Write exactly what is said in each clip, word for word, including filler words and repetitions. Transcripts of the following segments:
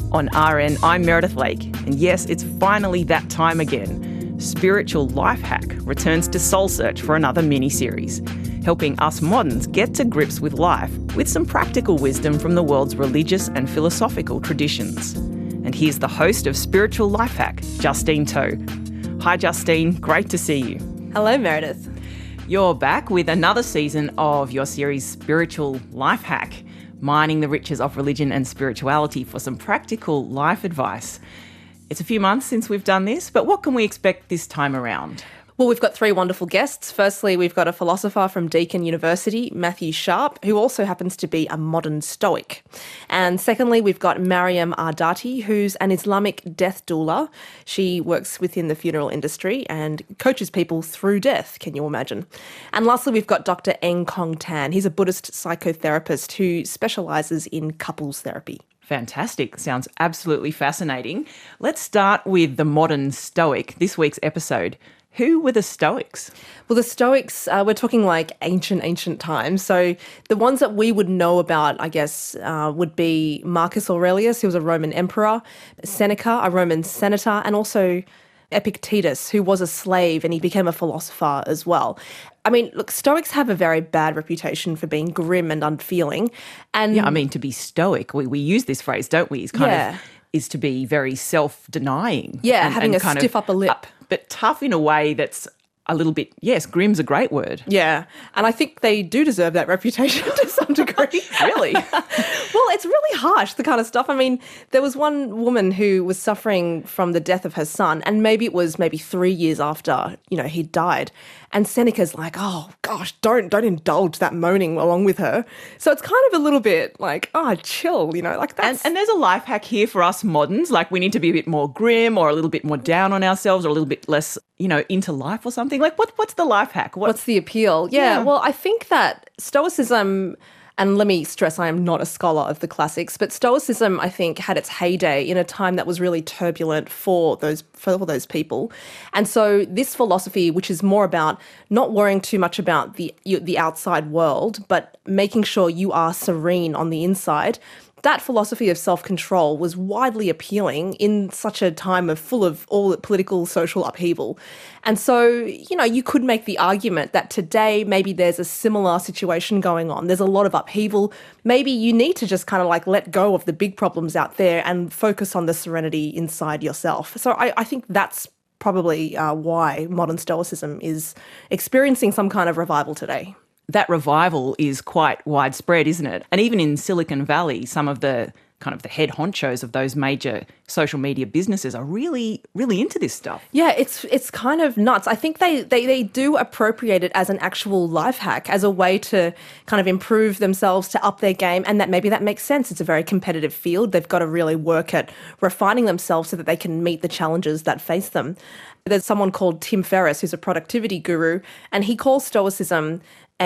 On R N, I'm Meredith Lake, and yes, it's finally that time again. Spiritual Life Hack returns to Soul Search for another mini-series, helping us moderns get to grips with life with some practical wisdom from the world's religious and philosophical traditions. And here's the host of Spiritual Life Hack, Justine To. Hi Justine, great to see you. Hello Meredith. You're back with another season of your series Spiritual Life Hack, mining the riches of religion and spirituality for some practical life advice. It's a few months since we've done this, but what can we expect this time around? Well, we've got three wonderful guests. Firstly, we've got a philosopher from Deakin University, Matthew Sharp, who also happens to be a modern Stoic. And secondly, we've got Mariam Ardati, who's an Islamic death doula. She works within the funeral industry and coaches people through death, can you imagine? And lastly, we've got Doctor Eng Kong Tan. He's a Buddhist psychotherapist who specialises in couples therapy. Fantastic. Sounds absolutely fascinating. Let's start with the modern Stoic, this week's episode. Who were the Stoics? Well, the Stoics, uh, we're talking like ancient, ancient times. So the ones that we would know about, I guess, uh, would be Marcus Aurelius, who was a Roman emperor, Seneca, a Roman senator, and also Epictetus, who was a slave and he became a philosopher as well. I mean, look, Stoics have a very bad reputation for being grim and unfeeling. And yeah, I mean, to be Stoic, we, we use this phrase, don't we? It's kind yeah. of is to be very self-denying. Yeah, and, having and a kind stiff of, upper lip. Uh, but tough in a way that's a little bit, yes, grim's a great word. Yeah, and I think they do deserve that reputation to some degree. Really? Well, it's really harsh, the kind of stuff. I mean, there was one woman who was suffering from the death of her son, and maybe it was maybe three years after, you know, he died. And Seneca's like, oh, gosh, don't don't indulge that moaning along with her. So it's kind of a little bit like, oh, chill, you know, like that's... And, and there's a life hack here for us moderns, like we need to be a bit more grim or a little bit more down on ourselves or a little bit less, you know, into life or something. Like what what's the life hack? What, What's the appeal? Yeah, Yeah. well, I think that Stoicism... And let me stress, I am not a scholar of the classics, but Stoicism, I think, had its heyday in a time that was really turbulent for those for those people. And so this philosophy, which is more about not worrying too much about the the outside world, but making sure you are serene on the inside, that philosophy of self-control was widely appealing in such a time of full of all political, social upheaval. And so, you know, you could make the argument that today maybe there's a similar situation going on. There's a lot of upheaval. Maybe you need to just kind of like let go of the big problems out there and focus on the serenity inside yourself. So I, I think that's probably uh, why modern Stoicism is experiencing some kind of revival today. That revival is quite widespread, isn't it? And even in Silicon Valley, some of the kind of the head honchos of those major social media businesses are really, really into this stuff. Yeah, it's it's kind of nuts. I think they, they, they do appropriate it as an actual life hack, as a way to kind of improve themselves, to up their game, and that maybe that makes sense. It's a very competitive field. They've got to really work at refining themselves so that they can meet the challenges that face them. There's someone called Tim Ferriss, who's a productivity guru, and he calls Stoicism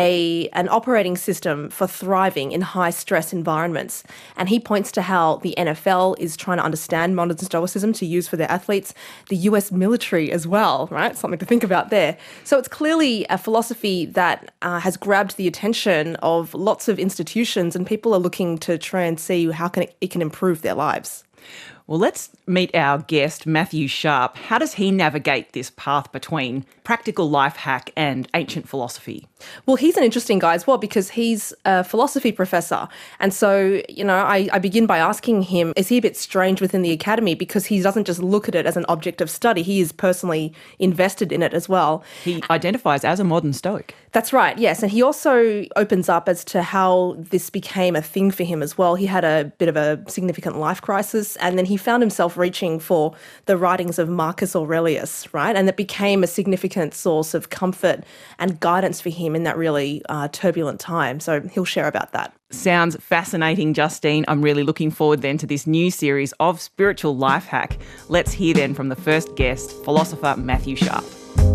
a an operating system for thriving in high-stress environments. And he points to how the N F L is trying to understand modern Stoicism to use for their athletes, the U S military as well, right? Something to think about there. So it's clearly a philosophy that uh, has grabbed the attention of lots of institutions, and people are looking to try and see how can it, it can improve their lives. Well, let's meet our guest, Matthew Sharp. How does he navigate this path between practical life hack and ancient philosophy? Well, he's an interesting guy as well because he's a philosophy professor. And so, you know, I, I begin by asking him, is he a bit strange within the academy? Because he doesn't just look at it as an object of study. He is personally invested in it as well. He identifies as a modern Stoic. That's right, yes. And he also opens up as to how this became a thing for him as well. He had a bit of a significant life crisis, and then he found himself reaching for the writings of Marcus Aurelius, right? And that became a significant source of comfort and guidance for him in that really uh, turbulent time. So he'll share about that. Sounds fascinating, Justine. I'm really looking forward then to this new series of Spiritual Life Hack. Let's hear then from the first guest, philosopher Matthew Sharp.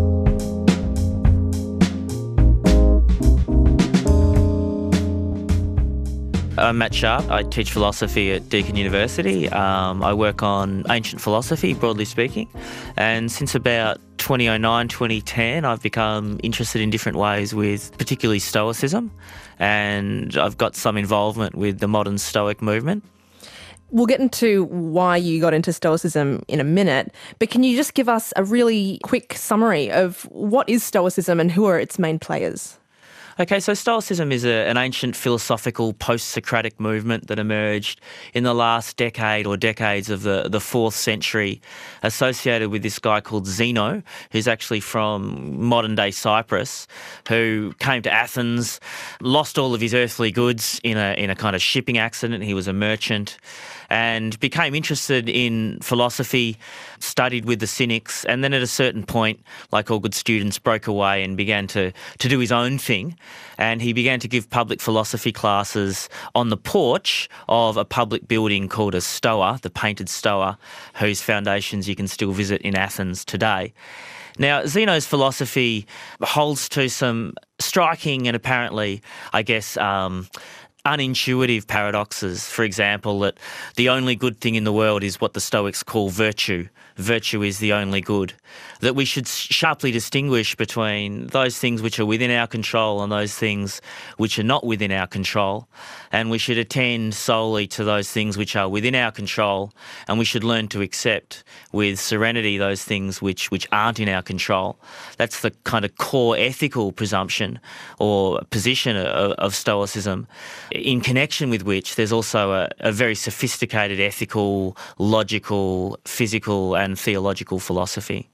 I'm Matt Sharp. I teach philosophy at Deakin University. Um, I work on ancient philosophy, broadly speaking. And since about twenty oh nine, twenty ten, I've become interested in different ways with particularly Stoicism. And I've got some involvement with the modern Stoic movement. We'll get into why you got into Stoicism in a minute, but can you just give us a really quick summary of what is Stoicism and who are its main players? Okay, so Stoicism is a, an ancient philosophical post-Socratic movement that emerged in the last decade or decades of the, the fourth century, associated with this guy called Zeno, who's actually from modern-day Cyprus, who came to Athens, lost all of his earthly goods in a in a kind of shipping accident. He was a merchant, and became interested in philosophy, studied with the Cynics, and then at a certain point, like all good students, broke away and began to, to do his own thing. And he began to give public philosophy classes on the porch of a public building called a Stoa, the painted Stoa, whose foundations you can still visit in Athens today. Now, Zeno's philosophy holds to some striking and apparently, I guess, um, unintuitive paradoxes. For example, that the only good thing in the world is what the Stoics call virtue. Virtue is the only good. That we should sharply distinguish between those things which are within our control and those things which are not within our control. And we should attend solely to those things which are within our control, and we should learn to accept with serenity those things which, which aren't in our control. That's the kind of core ethical presumption or position of, of Stoicism, in connection with which there's also a, a very sophisticated ethical, logical, physical and theological philosophy.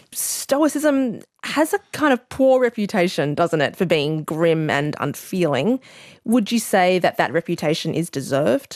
Stoicism has a kind of poor reputation, doesn't it, for being grim and unfeeling. Would you say that that reputation is deserved?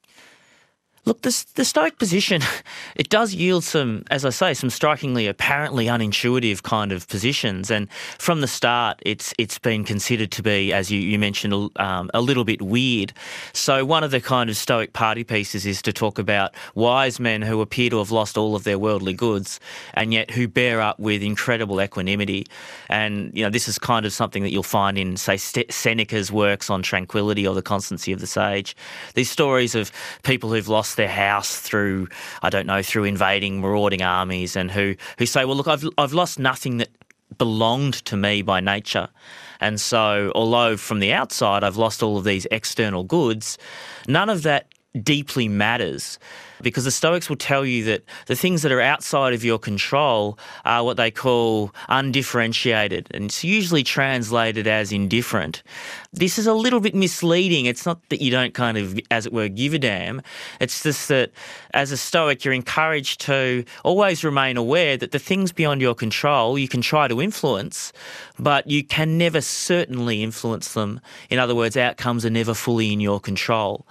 Look, the, the Stoic position, it does yield some, as I say, some strikingly apparently unintuitive kind of positions. And from the start, it's it's been considered to be, as you, you mentioned, um, a little bit weird. So one of the kind of Stoic party pieces is to talk about wise men who appear to have lost all of their worldly goods and yet who bear up with incredible equanimity. And, you know, this is kind of something that you'll find in, say, Seneca's works on tranquility or the constancy of the sage. These stories of people who've lost their house through, I don't know, through invading, marauding armies, and who, who say, well, look, I've I've lost nothing that belonged to me by nature. And so although from the outside I've lost all of these external goods, none of that deeply matters, because the Stoics will tell you that the things that are outside of your control are what they call undifferentiated, and it's usually translated as indifferent. This is a little bit misleading. It's not that you don't kind of, as it were, give a damn. It's just that as a Stoic, you're encouraged to always remain aware that the things beyond your control you can try to influence, but you can never certainly influence them. In other words, outcomes are never fully in your control.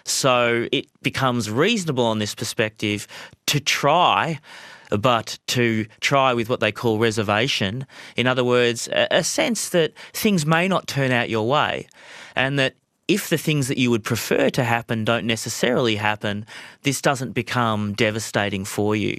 So it becomes reasonable on this perspective to try, but to try with what they call reservation. In other words, a, a sense that things may not turn out your way, and that if the things that you would prefer to happen don't necessarily happen, this doesn't become devastating for you.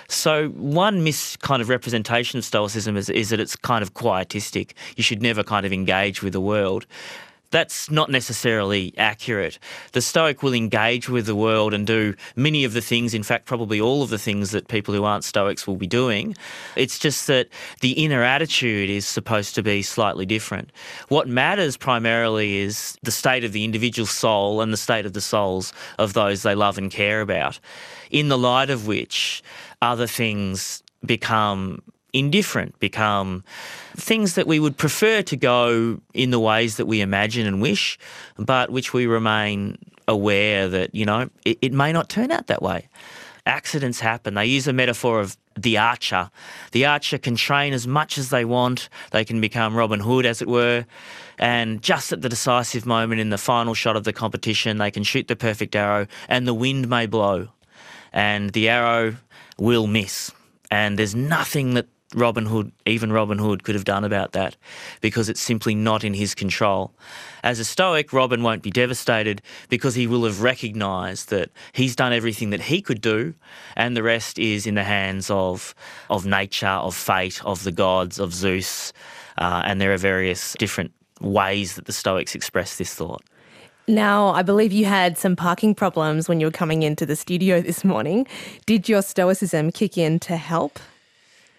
So one mis kind of representation of Stoicism is, is that it's kind of quietistic. You should never kind of engage with the world. That's not necessarily accurate. The Stoic will engage with the world and do many of the things, in fact, probably all of the things that people who aren't Stoics will be doing. It's just that the inner attitude is supposed to be slightly different. What matters primarily is the state of the individual soul and the state of the souls of those they love and care about, in the light of which other things become indifferent, become things that we would prefer to go in the ways that we imagine and wish, but which we remain aware that, you know, it, it may not turn out that way. Accidents happen. They use a metaphor of the archer. The archer can train as much as they want. They can become Robin Hood, as it were, and just at the decisive moment in the final shot of the competition, they can shoot the perfect arrow and the wind may blow and the arrow will miss. And there's nothing that Robin Hood, even Robin Hood, could have done about that, because it's simply not in his control. As a Stoic, Robin won't be devastated because he will have recognised that he's done everything that he could do and the rest is in the hands of, of nature, of fate, of the gods, of Zeus, uh, and there are various different ways that the Stoics express this thought. Now, I believe you had some parking problems when you were coming into the studio this morning. Did your Stoicism kick in to help?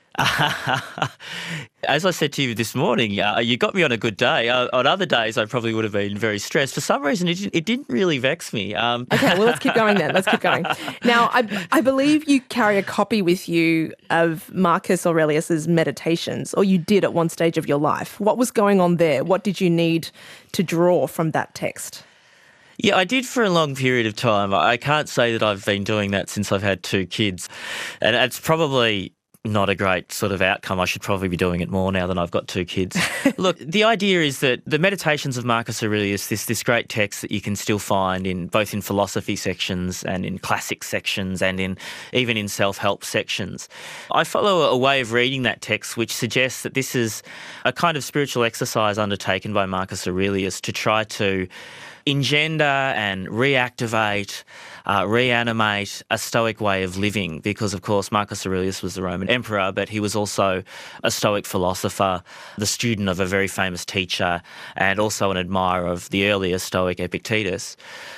As I said to you this morning, uh, you got me on a good day. Uh, on other days, I probably would have been very stressed. For some reason, it didn't, it didn't really vex me. Um, Okay, well, let's keep going then. Let's keep going. Now, I, I believe you carry a copy with you of Marcus Aurelius's Meditations, or you did at one stage of your life. What was going on there? What did you need to draw from that text? Yeah, I did for a long period of time. I can't say that I've been doing that since I've had two kids. And it's probably not a great sort of outcome. I should probably be doing it more now that I've got two kids. Look, the idea is that the Meditations of Marcus Aurelius, this this great text that you can still find in both in philosophy sections and in classic sections and in even in self-help sections. I follow a way of reading that text which suggests that this is a kind of spiritual exercise undertaken by Marcus Aurelius to try to engender and reactivate, uh, reanimate a Stoic way of living because, of course, Marcus Aurelius was the Roman emperor, but he was also a Stoic philosopher, the student of a very famous teacher, and also an admirer of the earlier Stoic Epictetus.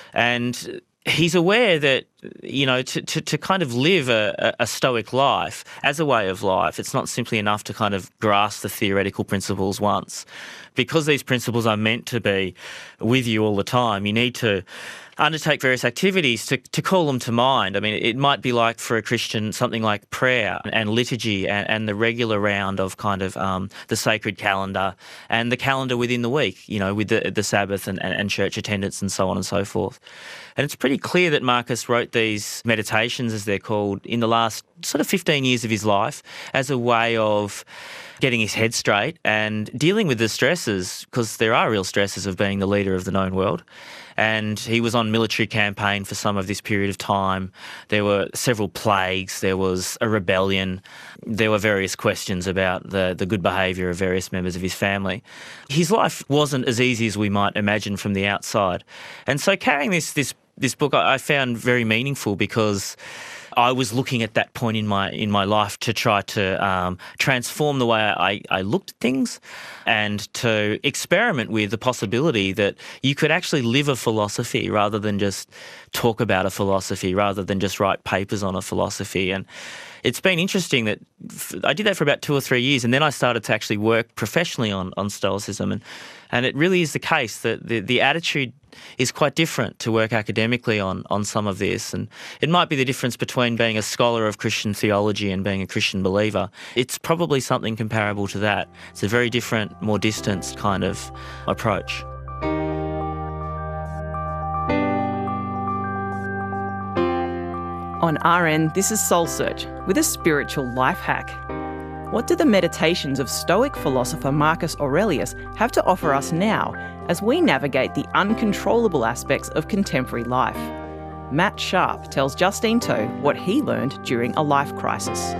And he's aware that, you know, to, to, to kind of live a, a Stoic life as a way of life, it's not simply enough to kind of grasp the theoretical principles once. Because these principles are meant to be with you all the time, you need to undertake various activities to, to call them to mind. I mean, it might be like for a Christian something like prayer and liturgy and, and the regular round of kind of um, the sacred calendar and the calendar within the week, you know, with the, the Sabbath and, and, and church attendance and so on and so forth. And it's pretty clear that Marcus wrote these meditations, as they're called, in the last sort of fifteen years of his life as a way of getting his head straight and dealing with the stresses, because there are real stresses of being the leader of the known world. And he was on military campaign for some of this period of time. There were several plagues. There was a rebellion. There were various questions about the, the good behaviour of various members of his family. His life wasn't as easy as we might imagine from the outside. And so carrying this this this book I found very meaningful because I was looking at that point in my in my life to try to um, transform the way I, I looked at things and to experiment with the possibility that you could actually live a philosophy rather than just talk about a philosophy, rather than just write papers on a philosophy. And it's been interesting that I did that for about two or three years, and then I started to actually work professionally on, on Stoicism. And, and it really is the case that the, the attitude is quite different to work academically on, on some of this. And it might be the difference between being a scholar of Christian theology and being a Christian believer. It's probably something comparable to that. It's a very different, more distanced kind of approach. On R N, this is Soul Search with a spiritual life hack. What do the meditations of Stoic philosopher Marcus Aurelius have to offer us now as we navigate the uncontrollable aspects of contemporary life? Matt Sharp tells Justine To what he learned during a life crisis.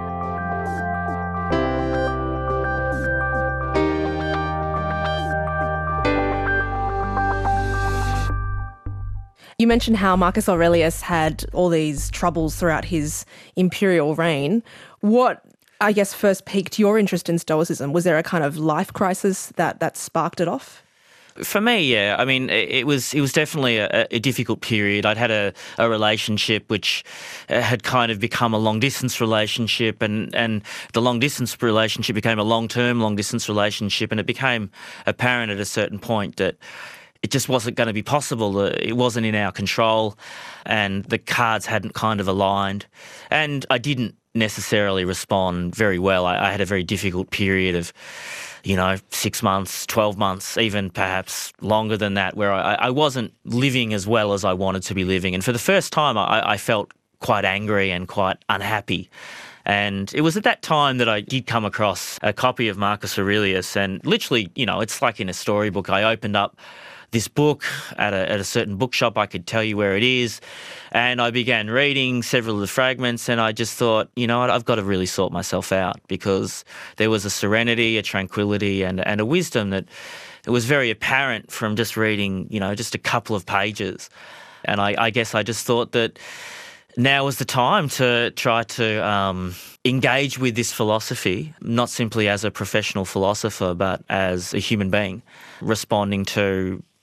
You mentioned how Marcus Aurelius had all these troubles throughout his imperial reign. What, I guess, first piqued your interest in Stoicism? Was there a kind of life crisis that, that sparked it off? For me, yeah. I mean, it was it was definitely a, a difficult period. I'd had a, a relationship which had kind of become a long-distance relationship, and, and the long-distance relationship became a long-term long-distance relationship, and it became apparent at a certain point that it just wasn't going to be possible. It wasn't in our control, and the cards hadn't kind of aligned. And I didn't necessarily respond very well. I, I had a very difficult period of, you know, six months, twelve months, even perhaps longer than that, where I, I wasn't living as well as I wanted to be living. And for the first time, I, I felt quite angry and quite unhappy. And it was at that time that I did come across a copy of Marcus Aurelius, and literally, you know, it's like in a storybook. I opened up this book at a, at a certain bookshop. I could tell you where it is. And I began reading several of the fragments, and I just thought, you know what, I've got to really sort myself out, because there was a serenity, a tranquility, and, and a wisdom that it was very apparent from just reading, you know, just a couple of pages. And I, I guess I just thought that now was the time to try to um, engage with this philosophy, not simply as a professional philosopher, but as a human being, responding to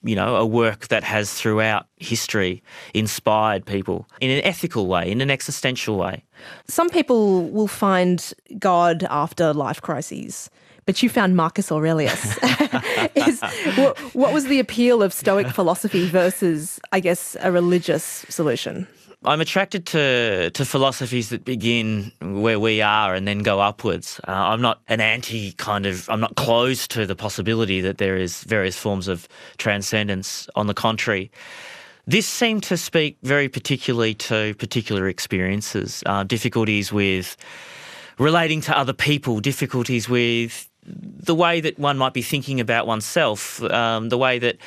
you know, a work that has throughout history inspired people in an ethical way, in an existential way. Some people will find God after life crises, but you found Marcus Aurelius. Is, what, what was the appeal of Stoic philosophy versus, I guess, a religious solution? I'm attracted to, to philosophies that begin where we are and then go upwards. Uh, I'm not an anti kind of, I'm not closed to the possibility that there is various forms of transcendence. On the contrary, this seemed to speak very particularly to particular experiences, uh, difficulties with relating to other people, difficulties with the way that one might be thinking about oneself, um, the way that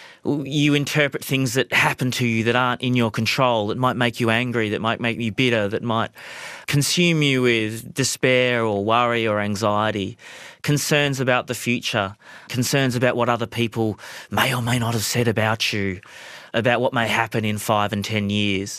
you interpret things that happen to you that aren't in your control, that might make you angry, that might make you bitter, that might consume you with despair or worry or anxiety, concerns about the future, concerns about what other people may or may not have said about you, about what may happen in five and ten years.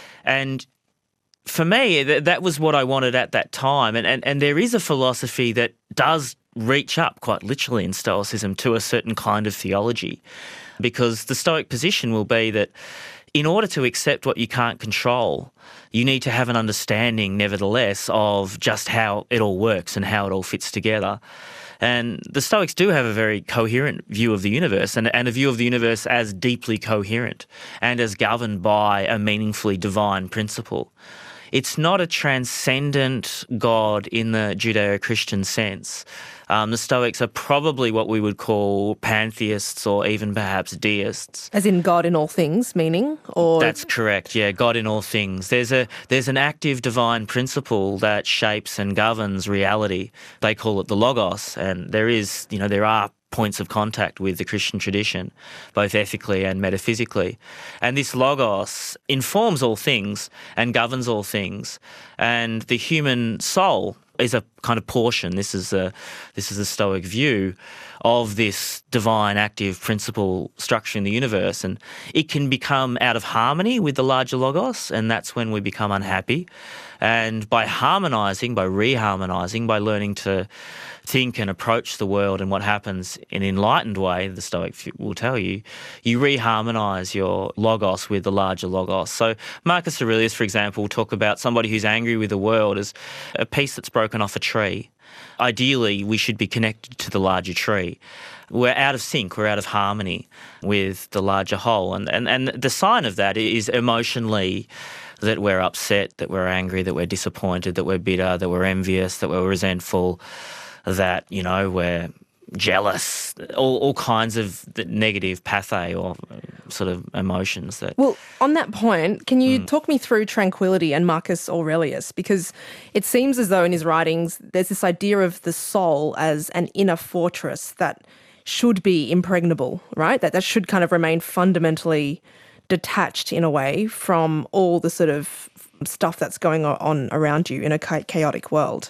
And for me, th- that was what I wanted at that time. And, and, and there is a philosophy that does reach up, quite literally in Stoicism, to a certain kind of theology. Because the Stoic position will be that in order to accept what you can't control, you need to have an understanding, nevertheless, of just how it all works and how it all fits together. And the Stoics do have a very coherent view of the universe, and, and a view of the universe as deeply coherent and as governed by a meaningfully divine principle. It's not a transcendent God in the Judeo-Christian sense. Um, the Stoics are probably what we would call pantheists or even perhaps deists. As in God in all things, meaning? Or That's correct, yeah, God in all things. There's a there's an active divine principle that shapes and governs reality. They call it the Logos, and there is, you know, there are points of contact with the Christian tradition, both ethically and metaphysically. And this Logos informs all things and governs all things. And the human soul is a kind of portion, this is a, this is a Stoic view of this divine active principle structure in the universe. And it can become out of harmony with the larger Logos, and that's when we become unhappy. And by harmonising, by reharmonising, by learning to think and approach the world and what happens in an enlightened way, the Stoic will tell you, you reharmonise your Logos with the larger Logos. So Marcus Aurelius, for example, will talk about somebody who's angry with the world as a piece that's broken off a tree. Ideally, we should be connected to the larger tree. We're out of sync, we're out of harmony with the larger whole. And, and, and the sign of that is emotionally that we're upset, that we're angry, that we're disappointed, that we're bitter, that we're envious, that we're resentful, that, you know, we're jealous, all, all kinds of negative pathe or sort of emotions. That. Well, on that point, can you Mm. talk me through tranquility and Marcus Aurelius? Because it seems as though in his writings there's this idea of the soul as an inner fortress that should be impregnable, right? That that should kind of remain fundamentally detached in a way from all the sort of stuff that's going on around you in a chaotic world.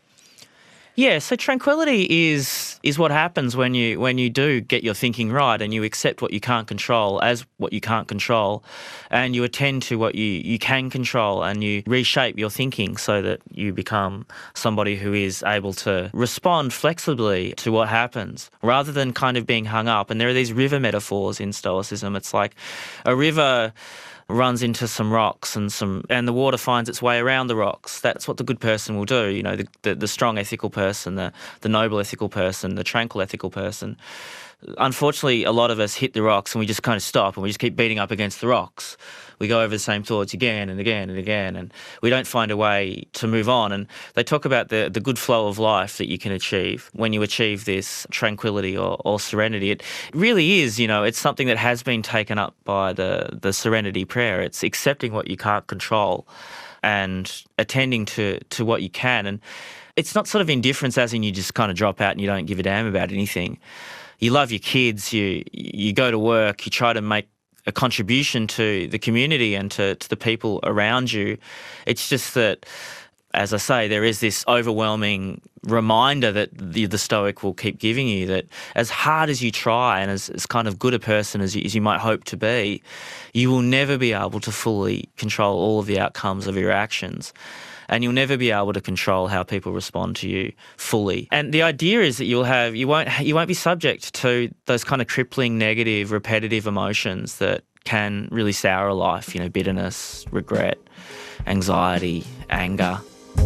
Yeah, so tranquility is is what happens when you when you do get your thinking right and you accept what you can't control as what you can't control, and you attend to what you, you can control, and you reshape your thinking so that you become somebody who is able to respond flexibly to what happens rather than kind of being hung up. And there are these river metaphors in Stoicism. It's like a river runs into some rocks and some and the water finds its way around the rocks. That's what the good person will do, you know, the, the, the strong ethical person, the, the noble ethical person, the tranquil ethical person. Unfortunately, a lot of us hit the rocks and we just kind of stop and we just keep beating up against the rocks. We go over the same thoughts again and again and again, and we don't find a way to move on. And they talk about the, the good flow of life that you can achieve when you achieve this tranquility or, or serenity. It really is, you know, it's something that has been taken up by the, the serenity prayer. It's accepting what you can't control and attending to, to what you can. And it's not sort of indifference as in you just kind of drop out and you don't give a damn about anything. You love your kids, you you go to work, you try to make a contribution to the community and to, to the people around you. It's just that, as I say, there is this overwhelming reminder that the, the Stoic will keep giving you that as hard as you try and as, as kind of good a person as you, as you might hope to be, you will never be able to fully control all of the outcomes of your actions. and you'll never be able to control how people respond to you fully. And the idea is that you'll have you won't you won't be subject to those kind of crippling, negative, repetitive emotions that can really sour a life. You know, bitterness, regret, anxiety, anger.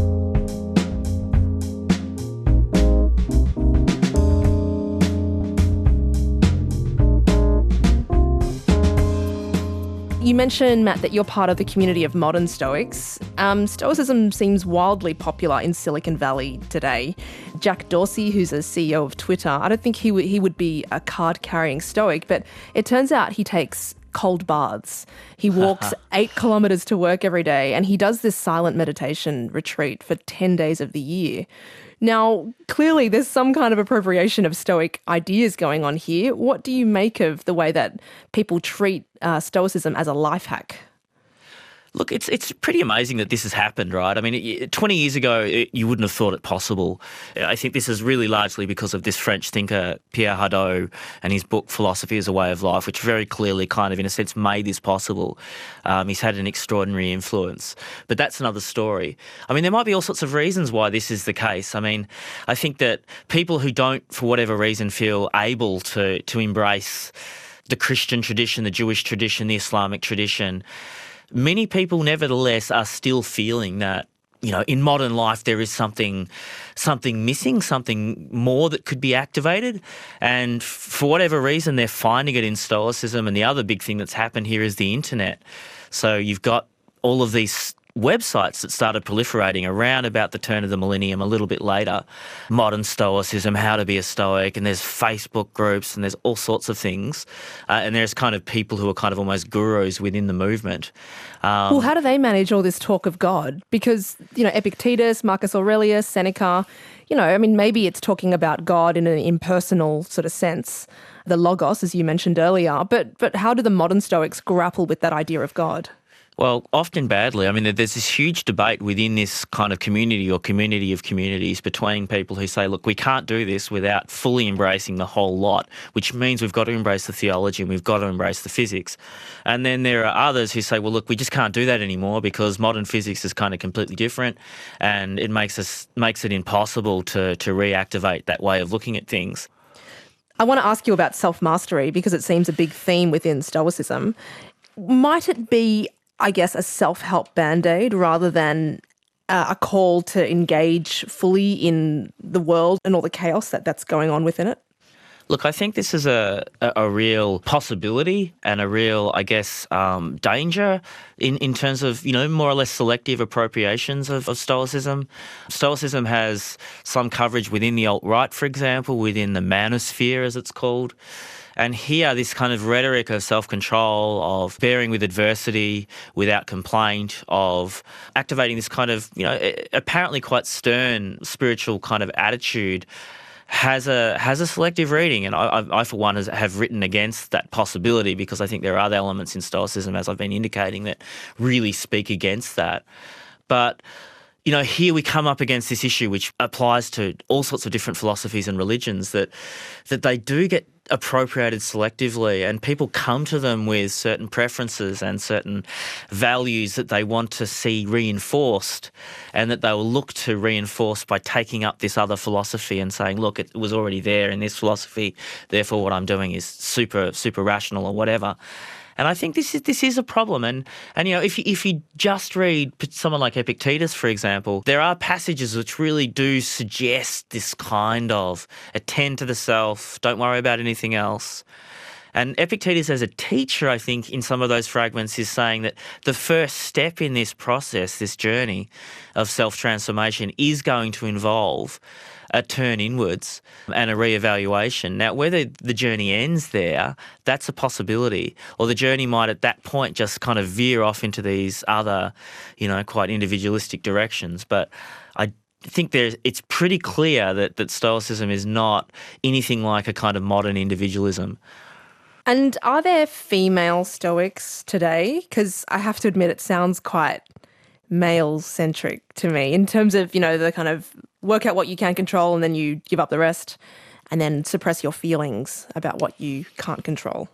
You mentioned, Matt, that you're part of the community of modern Stoics. Um, Stoicism seems wildly popular in Silicon Valley today. Jack Dorsey, who's a C E O of Twitter, I don't think he, w- he would be a card-carrying Stoic, but it turns out he takes cold baths. He walks eight kilometres to work every day, and he does this silent meditation retreat for ten days of the year. Now, clearly there's some kind of appropriation of Stoic ideas going on here. What do you make of the way that people treat uh, Stoicism as a life hack? Look, it's it's pretty amazing that this has happened, right? I mean, it, twenty years ago, it, you wouldn't have thought it possible. I think this is really largely because of this French thinker, Pierre Hadot, and his book, Philosophy as a Way of Life, which very clearly kind of, in a sense, made this possible. Um, he's had an extraordinary influence. But that's another story. I mean, there might be all sorts of reasons why this is the case. I mean, I think that people who don't, for whatever reason, feel able to to embrace the Christian tradition, the Jewish tradition, the Islamic tradition, many people nevertheless are still feeling that, you know, in modern life there is something something missing, something more that could be activated. And for whatever reason, they're finding it in Stoicism. And the other big thing that's happened here is the internet. So you've got all of these websites that started proliferating around about the turn of the millennium, a little bit later. Modern Stoicism, how to be a Stoic, and there's Facebook groups and there's all sorts of things. Uh, and there's kind of people who are kind of almost gurus within the movement. Um, well, how do they manage all this talk of God? Because, you know, Epictetus, Marcus Aurelius, Seneca, you know, I mean, maybe it's talking about God in an impersonal sort of sense, the logos, as you mentioned earlier. But but how do the modern Stoics grapple with that idea of God? Well, often badly. I mean, there's this huge debate within this kind of community or community of communities between people who say, look, we can't do this without fully embracing the whole lot, which means we've got to embrace the theology and we've got to embrace the physics. And then there are others who say, well, look, we just can't do that anymore because modern physics is kind of completely different and it makes us makes it impossible to, to reactivate that way of looking at things. I want to ask you about self-mastery because it seems a big theme within Stoicism. Might it be, I guess, a self-help band-aid rather than uh, a call to engage fully in the world and all the chaos that, that's going on within it? Look, I think this is a, a, a real possibility and a real, I guess, um, danger in, in terms of, you know, more or less selective appropriations of, of Stoicism. Stoicism has some coverage within the alt-right, for example, within the manosphere, as it's called. And here, this kind of rhetoric of self-control, of bearing with adversity without complaint, of activating this kind of, you know, apparently quite stern spiritual kind of attitude has a has a selective reading. And I, I for one, has, have written against that possibility because I think there are other elements in Stoicism, as I've been indicating, that really speak against that. But you know, here we come up against this issue which applies to all sorts of different philosophies and religions, that that they do get appropriated selectively and people come to them with certain preferences and certain values that they want to see reinforced and that they will look to reinforce by taking up this other philosophy and saying, look, it was already there in this philosophy, therefore what I'm doing is super, super rational or whatever. And I think this is this is a problem. And, and you know, if you, if you just read someone like Epictetus, for example, there are passages which really do suggest this kind of attend to the self, don't worry about anything else. And Epictetus as a teacher, I think, in some of those fragments is saying that the first step in this process, this journey of self-transformation, is going to involve a turn inwards and a re-evaluation. Now, whether the journey ends there, that's a possibility, or the journey might at that point just kind of veer off into these other, you know, quite individualistic directions. But I think there's, it's pretty clear that, that Stoicism is not anything like a kind of modern individualism. And are there female Stoics today? Because I have to admit it sounds quite male-centric to me in terms of, you know, the kind of work out what you can control and then you give up the rest and then suppress your feelings about what you can't control.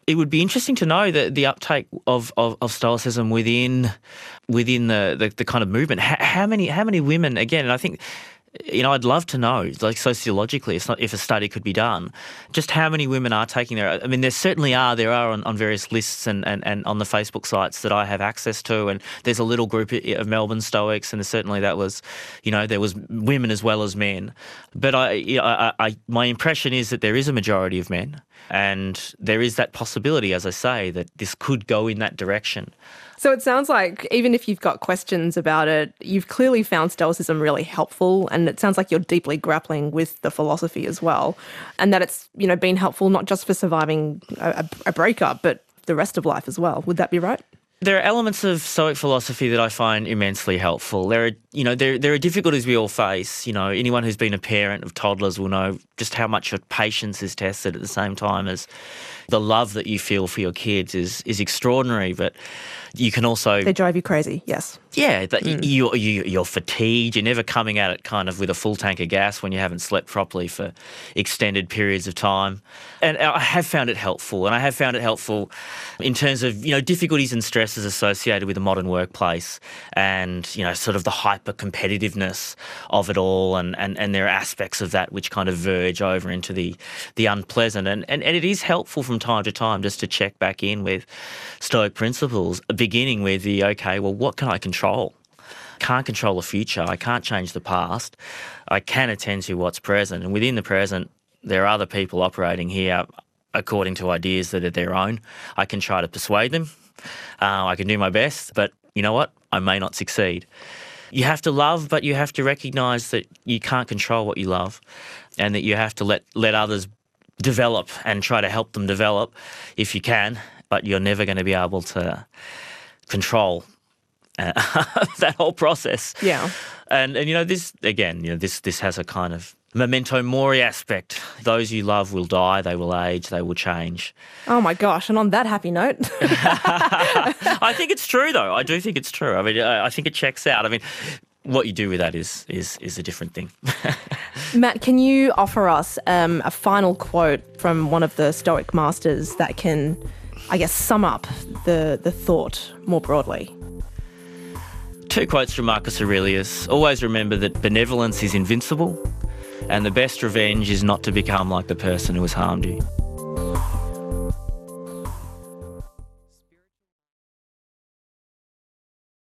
It would be interesting to know the, the uptake of, of, of Stoicism within within the, the, the kind of movement. How, how many how many women, again, and I think, you know, I'd love to know, like sociologically, it's not, if a study could be done, just how many women are taking their, I mean, there certainly are, there are on, on various lists and, and, and on the Facebook sites that I have access to, and there's a little group of Melbourne Stoics, and certainly that was, you know, there was women as well as men. But I, you know, I, I, my impression is that there is a majority of men, and there is that possibility, as I say, that this could go in that direction. So it sounds like even if you've got questions about it, you've clearly found Stoicism really helpful, and it sounds like you're deeply grappling with the philosophy as well, and that it's, you know, been helpful not just for surviving a, a breakup, but the rest of life as well. Would that be right? There are elements of Stoic philosophy that I find immensely helpful. There are, you know, there there are difficulties we all face. You know, anyone who's been a parent of toddlers will know just how much your patience is tested at the same time as the love that you feel for your kids is is extraordinary. But you can also... They drive you crazy, yes. Yeah, that mm. you're, you, you're fatigued. You're never coming at it kind of with a full tank of gas when you haven't slept properly for extended periods of time. And I have found it helpful, and I have found it helpful in terms of, you know, difficulties and stresses associated with the modern workplace and, you know, sort of the hyper-competitiveness of it all, and, and, and there are aspects of that which kind of verge over into the, the unpleasant. And, and, and it is helpful from time to time just to check back in with Stoic principles, beginning with the, okay, well, what can I control? Can't control the future. I can't change the past. I can attend to what's present. And within the present, there are other people operating here according to ideas that are their own. I can try to persuade them. Uh, I can do my best, but you know what? I may not succeed. You have to love, but you have to recognise that you can't control what you love, and that you have to let, let others develop and try to help them develop if you can, but you're never going to be able to control uh, that whole process. Yeah. And, and you know, this, again, you know, this this has a kind of memento mori aspect. Those you love will die, they will age, they will change. Oh my gosh, and on that happy note. I think it's true, though. I do think it's true. I mean, I think it checks out. I mean, what you do with that is is is a different thing. Matt, can you offer us um, a final quote from one of the Stoic masters that can, I guess, sum up the, the thought more broadly? Two quotes from Marcus Aurelius. Always remember that benevolence is invincible, and the best revenge is not to become like the person who has harmed you.